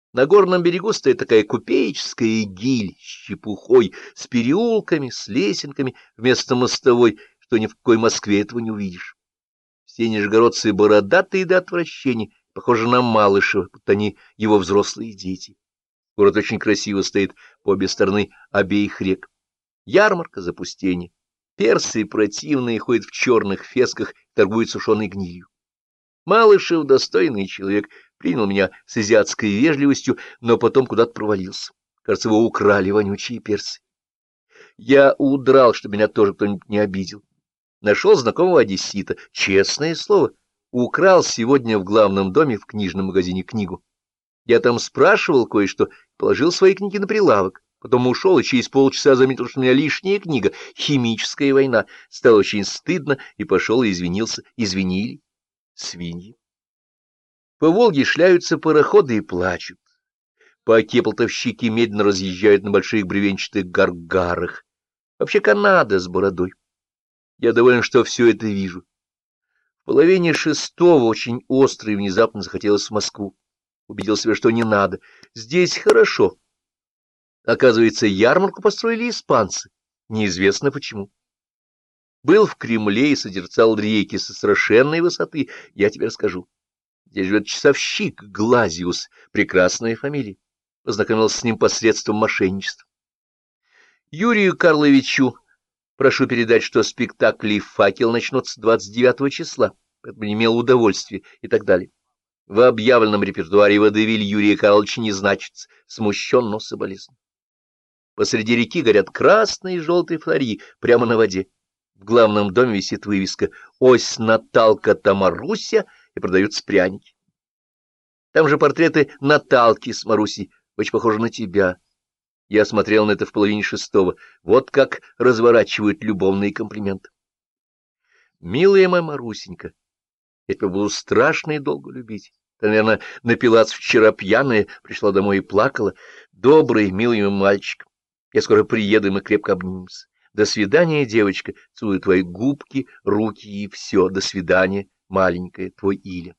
На горном берегу стоит такая купеческая гиль с чепухой, с переулками, с лесенками вместо мостовой, что ни в какой Москве этого не увидишь. Все нижегородцы бородатые до отвращения, похожи на Малышева, будто они его взрослые дети. Город очень красиво стоит по обе стороны обеих рек. Ярмарка запустения. Персы противные ходят в черных фесках, торгуют сушеной гнилью. Малышев, достойный человек, принял меня с азиатской вежливостью, но потом куда-то провалился. Кажется, его украли вонючие персы. Я удрал, чтобы меня тоже кто-нибудь не обидел. Нашел знакомого одессита, честное слово, украл сегодня в главном доме в книжном магазине книгу. Я там спрашивал кое-что, положил свои книги на прилавок, потом ушел и через полчаса заметил, что у меня лишняя книга «Химическая война». Стало очень стыдно и пошел и извинился. Извинили. Свиньи. По Волге шляются пароходы и плачут. По Кеплтовщике медленно разъезжают на больших бревенчатых гаргарах. Вообще Канада с бородой. Я доволен, что все это вижу. В половине шестого очень остро и внезапно захотелось в Москву. Убедил себя, что не надо. Здесь хорошо. Оказывается, ярмарку построили испанцы. Неизвестно почему. Был в Кремле и созерцал реки со совершенной высоты. Я тебе расскажу. Здесь живет часовщик Глазиус, прекрасная фамилия. Познакомился с ним посредством мошенничества. Юрию Карловичу прошу передать, что спектакли «Факел» начнутся 29 числа, поэтому не имел удовольствия и так далее. В объявленном репертуаре водевиль Юрия Карловича не значится, смущен, но соболезную. Посреди реки горят красные и желтые фонари прямо на воде. В главном доме висит вывеска «Ось Наталка Тамаруся» и продаются пряники. Там же портреты Наталки с Марусей, очень похожи на тебя. Я смотрел на это в половине шестого. Вот как разворачивают любовные комплименты. Милая моя Марусенька, я тебя буду страшно и долго любить. Ты, наверное, напилась вчера пьяная, пришла домой и плакала. Добрый, милый мой мальчик. Я скоро приеду, и мы крепко обнимемся. До свидания, девочка. Целую твои губки, руки и все. До свидания, маленькая, твой Иля.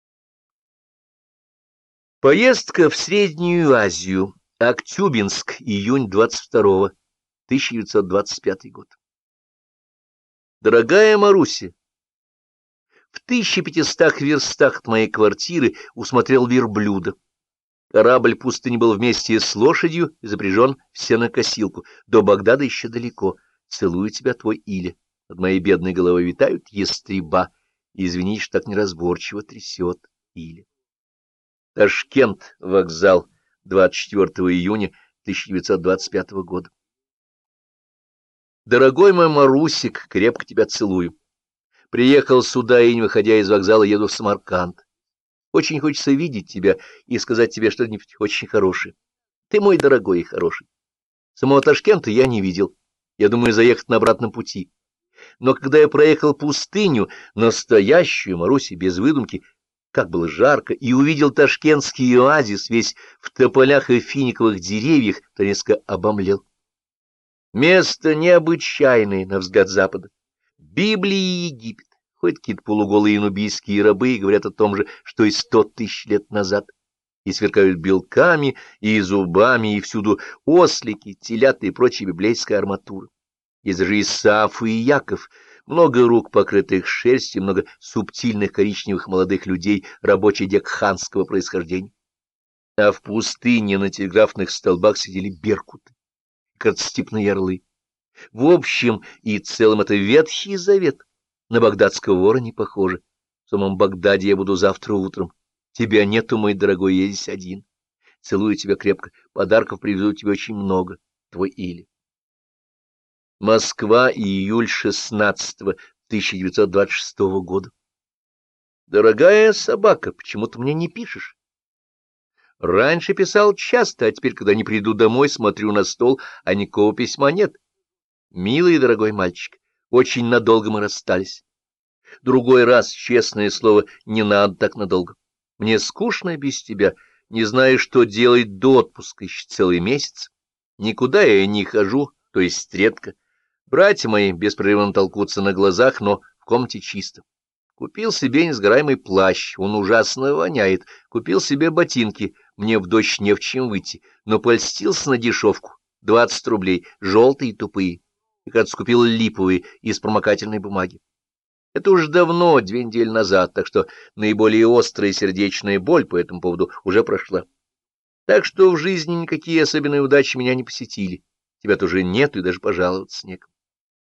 Поездка в Среднюю Азию. Актюбинск, июнь 22-го, 1925 год. Дорогая Маруся, в 1500 верстах от моей квартиры усмотрел верблюда. Корабль пустыни был вместе с лошадью и запряжен в сенокосилку. До Багдада еще далеко. Целую тебя, твой Иля. Над моей бедной головой витают ястреба. Извини, что так неразборчиво трясет Иля. Ташкент, вокзал, 24 июня 1925 года. Дорогой мой Марусик, крепко тебя целую. Приехал сюда и, не выходя из вокзала, еду в Самарканд. Очень хочется видеть тебя и сказать тебе что-нибудь очень хорошее. Ты мой дорогой и хороший. Самого Ташкента я не видел. Я думаю заехать на обратном пути. Но когда я проехал пустыню, настоящую, Маруси, без выдумки, как было жарко, и увидел ташкентский оазис весь в тополях и финиковых деревьях, то резко обомлел. Место необычайное, на взгляд Запада. Библия и Египет. Ходят какие-то полуголые нубийские рабы и говорят о том же, что и 100 тысяч лет назад. И сверкают белками, и зубами, и всюду ослики, телята и прочая библейская арматура. Есть даже Исаф и Яков, много рук, покрытых шерстью, много субтильных коричневых молодых людей рабочей декханского происхождения. А в пустыне на телеграфных столбах сидели беркуты, кажется, степные орлы. В общем и целом это Ветхий Завет. На багдадского вора не похоже. В самом Багдаде я буду завтра утром. Тебя нету, мой дорогой, я здесь один. Целую тебя крепко. Подарков привезу тебе очень много. Твой Иля. Москва, июль 16-го, 1926 года. Дорогая собака, почему ты мне не пишешь? Раньше писал часто, а теперь, когда не приду домой, смотрю на стол, а никакого письма нет. Милый и дорогой мальчик, очень надолго мы расстались. Другой раз, честное слово, не надо так надолго. Мне скучно без тебя, не знаю, что делать до отпуска, еще целый месяц. Никуда я не хожу, то есть редко. Братья мои беспрерывно толкутся на глазах, но в комнате чисто. Купил себе несгораемый плащ, он ужасно воняет. Купил себе ботинки, мне в дождь не в чем выйти, но польстился на дешевку, 20 рублей, желтые и тупые, и, кажется, купил липовые из промокательной бумаги. Это уж давно, 2 недели назад, так что наиболее острая сердечная боль по этому поводу уже прошла. Так что в жизни никакие особенные удачи меня не посетили. Тебя тоже нету и даже пожаловаться некому.